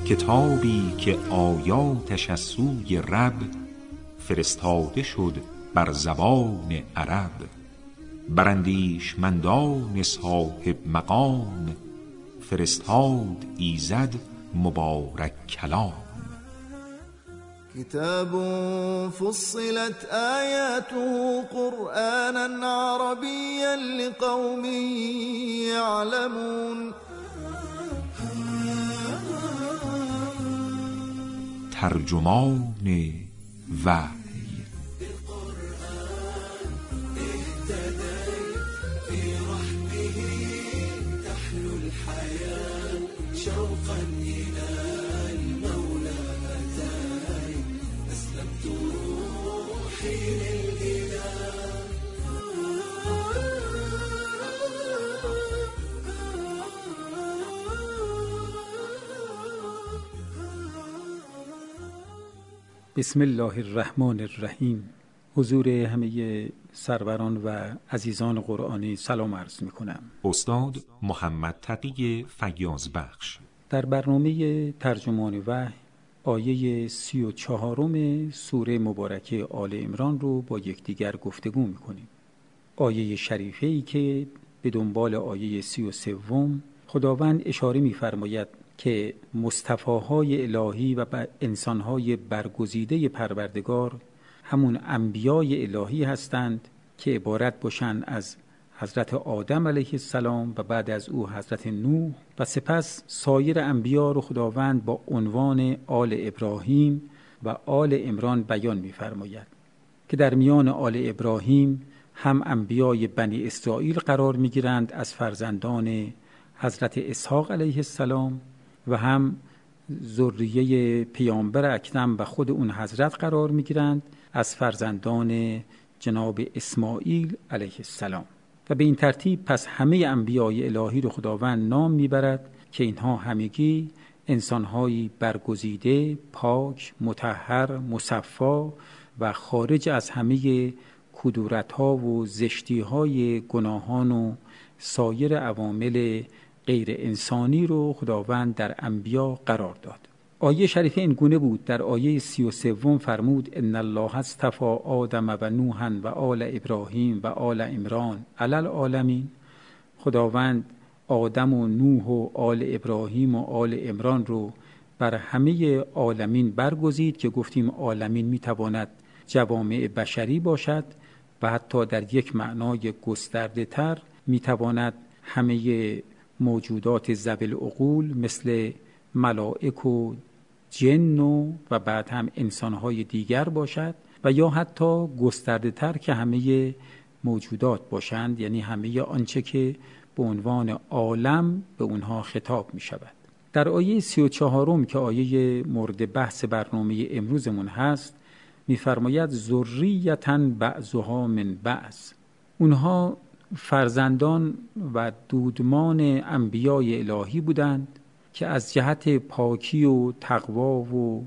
کتابی که آیاتش از سوی رب فرستاده شد بر زبان عرب. بر اندیشمندان صاحب مقام فرستاد ایزد مبارک کلام. كتاب فصلت آياته قرآنا عربيا لقوم يعلمون. ترجمان وحی. بسم الله الرحمن الرحیم. حضور همه سروران و عزیزان قرآنی سلام عرض می کنم. استاد محمد تقی فیاض بخش. در برنامه ترجمان وحی آیه 34 سوره مبارکه آل عمران رو با یکدیگر گفتگو می کنیم. آیه شریفه ای که به دنبال آیه 33 خداوند اشاره می فرماید که مصطفاهای الهی و انسانهای برگزیده پروردگار همون انبیای الهی هستند که عبارت باشند از حضرت آدم علیه السلام و بعد از او حضرت نوح و سپس سایر انبیا رو خداوند با عنوان آل ابراهیم و آل عمران بیان می‌فرماید که در میان آل ابراهیم هم انبیای بنی اسرائیل قرار می‌گیرند از فرزندان حضرت اسحاق علیه السلام و هم ذریه پیامبر اکرم و خود اون حضرت قرار می‌گیرند از فرزندان جناب اسماعیل علیه السلام. و به این ترتیب پس همه انبیای الهی رو خداوند نام میبرد که اینها همگی انسانهایی برگزیده، پاک، مطهر، مصفا و خارج از همه کدورت‌ها و زشتی‌های گناهان و سایر عوامل غیر انسانی رو خداوند در انبیا قرار داد. آیه شریفه این گونه بود. در آیه 33 فرمود ان الله اصطفى آدم و نوحا و آل ابراهیم و آل عمران علی العالمین. خداوند آدم و نوح و آل ابراهیم و آل عمران رو بر همه عالمین برگزید که گفتیم عالمین میتواند جوامع بشری باشد و حتی در یک معنای گسترده تر میتواند همه موجودات ذوی العقول مثل ملائک و جن و بعد هم انسانهای دیگر باشد و یا حتی گسترده تر که همه موجودات باشند، یعنی همه آنچه که به عنوان عالم به اونها خطاب می شود. در آیه 34 که آیه مورد بحث برنامه امروزمون هست می‌فرماید ذریةً بعضها من بعض. اونها فرزندان و دودمان انبیای الهی بودند که از جهت پاکی و تقوا و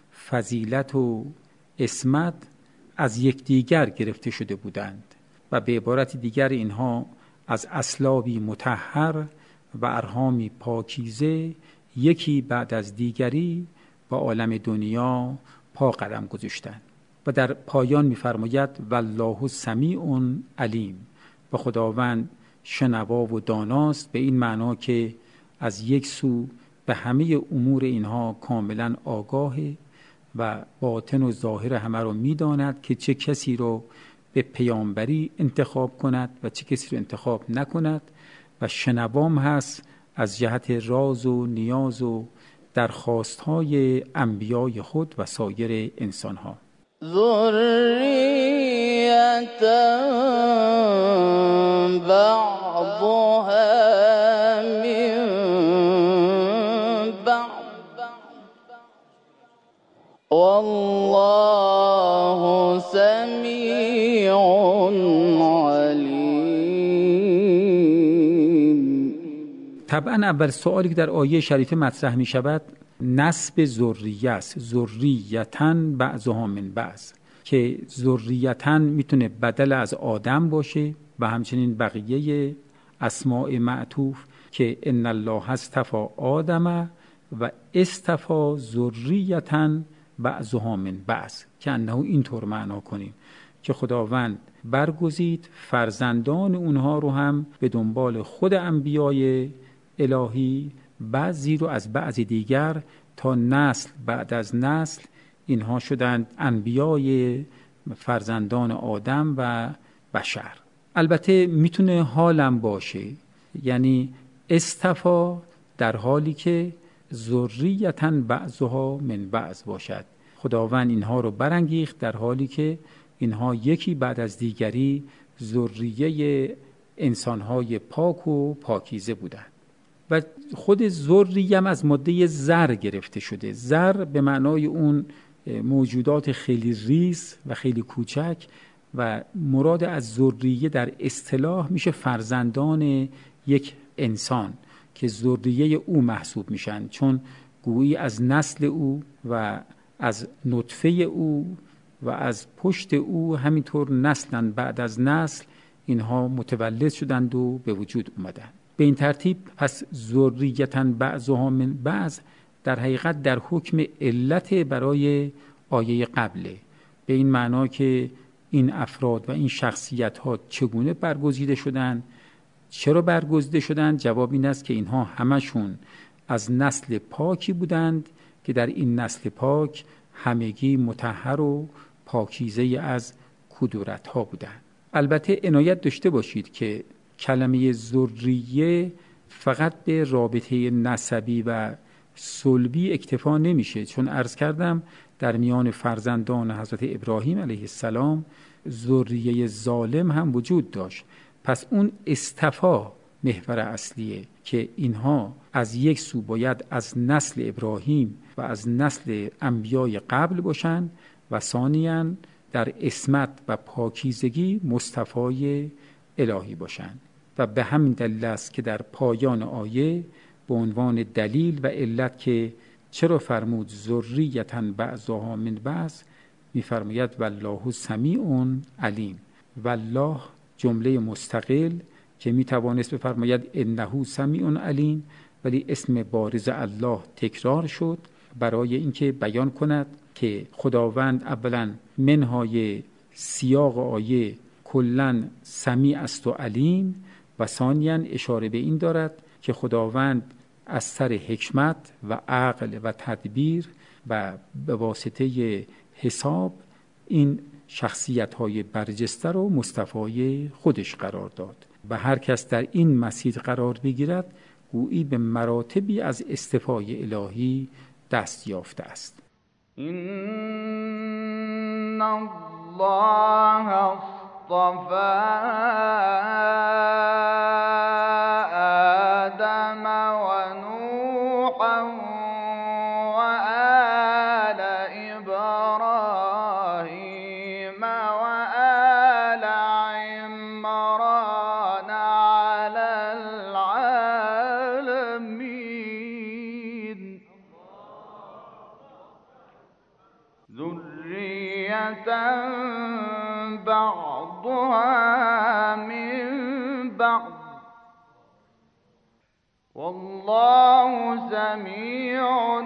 فضیلت و عصمت از یکدیگر گرفته شده بودند و به عبارت دیگر اینها از اصلابی مطهر و ارحامی پاکیزه یکی بعد از دیگری با عالم دنیا پا قدم گذاشتند. و در پایان می‌فرماید والله سمیع علیم. و خداوند شنوا و داناست، به این معنا که از یک سو به همه امور اینها کاملا آگاهه و باطن و ظاهر همه رو می‌داند که چه کسی رو به پیامبری انتخاب کند و چه کسی رو انتخاب نکند و شنوام هست از جهت راز و نیاز و درخواست‌های انبیای خود و سایر انسان‌ها. ذریة بعضها من بعض والله سمیع علیم. طبعا اول سوالی که در آیه شریفه مطرح می شود نسب ذریه است. ذریةً بعضها من بعض، که ذریةً میتونه بدل از آدم باشه و همچنین بقیه اسماء معطوف که ان الله اصطفى آدم و اصطفی ذریة بعضها من بعض، که انه اینطور معنا کنیم که خداوند برگزید فرزندان اونها رو هم به دنبال خود انبیای الهی، بعضی رو از بعض دیگر، تا نسل بعد از نسل اینها شدند انبیای فرزندان آدم و بشر. البته میتونه حالم باشه، یعنی اصطفا در حالی که ذریة بعضها من بعض باشد. خداوند اینها رو برانگیخت در حالی که اینها یکی بعد از دیگری ذریه انسانهای پاک و پاکیزه بودند. و خود ذریه هم از ماده زر گرفته شده. زر به معنای اون موجودات خیلی ریز و خیلی کوچک، و مراد از ذریه در اصطلاح میشه فرزندان یک انسان که ذریه او محسوب میشن، چون گویی از نسل او و از نطفه او و از پشت او همینطور نسلن بعد از نسل اینها متولد شدند و به وجود اومدند. به این ترتیب پس ذریة بعضها من بعض در حقیقت در حکم علت برای آیه قبله، به این معنا که این افراد و این شخصیت ها چگونه برگزیده شدند، چرا برگزیده شدند؟ جواب این است که اینها همشون از نسل پاکی بودند که در این نسل پاک همگی مطهر و پاکیزه از کدورت ها بودند. البته عنایت داشته باشید که کلمه ذریه فقط به رابطه نسبی و صلبی اکتفا نمیشه، چون عرض کردم در میان فرزندان حضرت ابراهیم علیه السلام ذریه ظالم هم وجود داشت. پس اون اصطفا محور اصلیه که اینها از یک سو باید از نسل ابراهیم و از نسل انبیای قبل باشند و ثانیاً در عصمت و پاکیزگی مصطفای الهی باشند. و به همین دلیل است که در پایان آیه به عنوان دلیل و علت که چرا فرمود ذریة بعضها من بعض، می‌فرماید والله سمیع علیم. والله جمله مستقل که میتوانست بفرماید انه سمیع علیم، ولی اسم بارز الله تکرار شد برای اینکه بیان کند که خداوند اولا منهای سیاق آیه کلن سمیع است و علیم، و ثانیاً اشاره به این دارد که خداوند از سر حکمت و عقل و تدبیر و به واسطه حساب این شخصیت‌های برجسته رو مصطفای خودش قرار داد و هر کس در این مسیر قرار بگیرد گویی به مراتبی از اصطفای الهی دست یافته است. این الله اصطفى آدم و نوحا و آل ابراهیم و آل عمران علی العالمین ذریة بعضها من بعض والله سمیع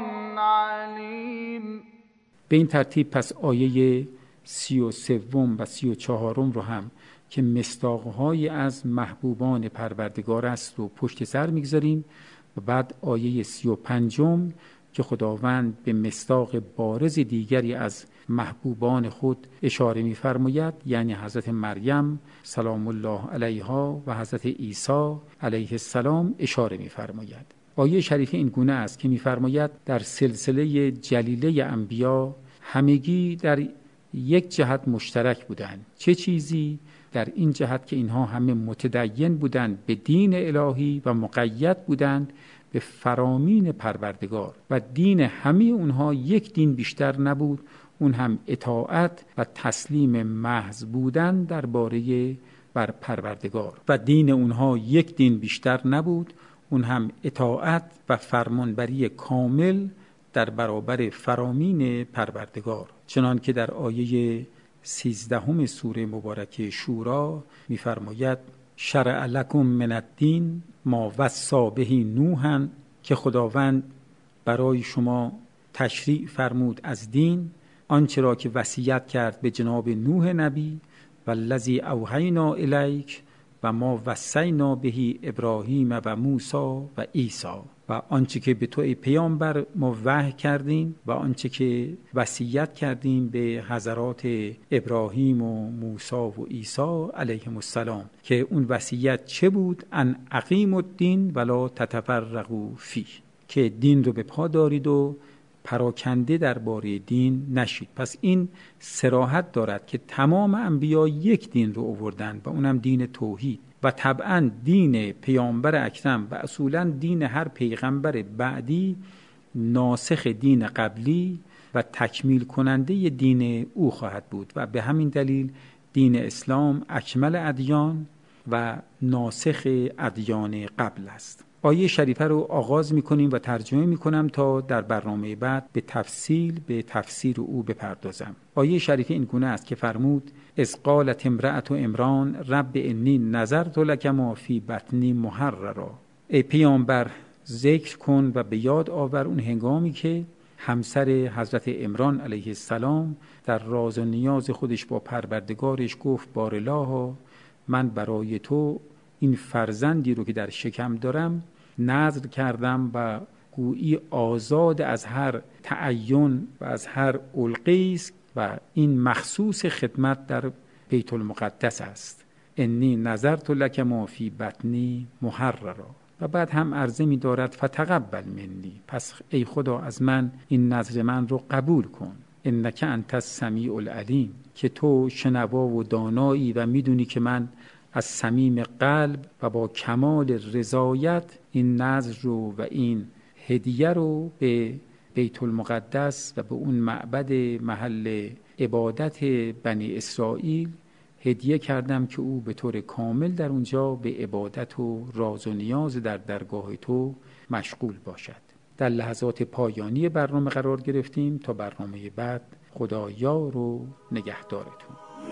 علیم. به این ترتیب پس آیه 33 و 34 رو هم که مصداق‌های از محبوبان پروردگار است رو پشت سر میگذاریم و بعد آیه 35 که خداوند به مصداق بارز دیگری از محبوبان خود اشاره می‌فرماید، یعنی حضرت مریم سلام الله علیها و حضرت عیسی علیه السلام اشاره می‌فرماید. آیه شریفه این گونه است که می‌فرماید در سلسله جلیله انبیا همگی در یک جهت مشترک بودند. چه چیزی؟ در این جهت که اینها همه متدین بودند به دین الهی و مقید بودند به فرامین پروردگار و دین همه اونها یک دین بیشتر نبود، اون هم اطاعت و تسلیم محض بودن درباره بر پروردگار و دین اونها یک دین بیشتر نبود، اون هم اطاعت و فرمانبری کامل در برابر فرامین پروردگار. چنان که در آیه 13 سوره مبارکه شورا می‌فرماید شرع لکم من الدین ما وصی به نوحا، که خداوند برای شما تشریع فرمود از دین آنچه را که وصیت کرد به جناب نوح نبی و الذی اوحینا الیک و ما وصینا به ابراهیم و موسی و عیسی و آنچه که به تو ای پیامبر ما وحی کردیم و آنچه که وصیت کردیم به حضرات ابراهیم و موسی و عیسی علیهم السلام که اون وصیت چه بود؟ ان اقیموا الدین ولا تتفرقوا فیه، که دین رو به پا دارید و پراکنده درباره دین نشید. پس این صراحت دارد که تمام انبیا یک دین رو آوردن و اونم دین توحید و طبعا دین پیامبر اکرم و اصولا دین هر پیغمبر بعدی ناسخ دین قبلی و تکمیل کننده دین او خواهد بود و به همین دلیل دین اسلام اکمل ادیان و ناسخ ادیان قبل است. آیه شریفه رو آغاز می‌کنیم و ترجمه می‌کنم تا در برنامه بعد به تفصیل به تفسیر او بپردازم. آیه شریفه این گونه است که فرمود اذ قالت امرأة عمران رب انی نذرت لک ما فی بطنی محررا. ای پیامبر ذکر کن و به یاد آور اون هنگامی که همسر حضرت عمران علیه السلام در راز و نیاز خودش با پروردگارش گفت بارالله من برای تو این فرزندی رو که در شکم دارم نذر کردم و گویی آزاد از هر تعین و از هر علقه است و این مخصوص خدمت در بیت المقدس است. انی نذرت لک ما فی بطنی محررا. و بعد هم عرضه می دارد فتقبل منی، پس ای خدا از من این نذر من رو قبول کن. انک انت السمیع العلیم، که تو شنوا و دانایی و میدونی که من از صمیم قلب و با کمال رضایت این نذر رو و این هدیه رو به بیت المقدس و به اون معبد محل عبادت بنی اسرائیل هدیه کردم که او به طور کامل در اونجا به عبادت و راز و نیاز در درگاه تو مشغول باشد. در لحظات پایانی برنامه قرار گرفتیم تا برنامه بعد. خدا یار و نگهدارتون.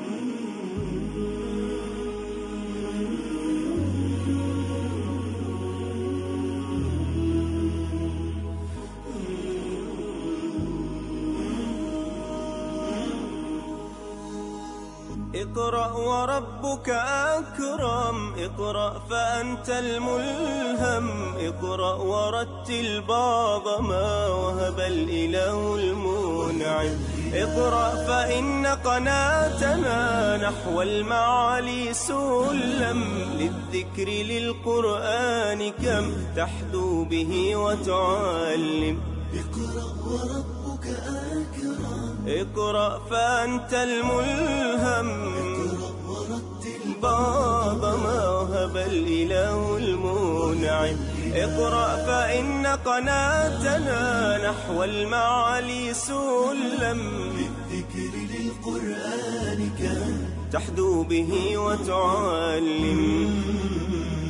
اقرأ وربك أكرم، اقرأ فأنت الملهم، اقرأ ورتل بعض ما وهب الإله المنعم، اقرأ فإن قناتنا نحو المعالي سلم، للذكر للقرآن كم تحدو به وتعلم. اقرأ وربك أكرم، اقرأ فأنت الملهم، اقرأ ورتل بعض ما وهب الإله المنعم، اقرأ فإن قناتنا نحو المعالي سلم، للذكر للقرآن كم تحدو به وتعلم.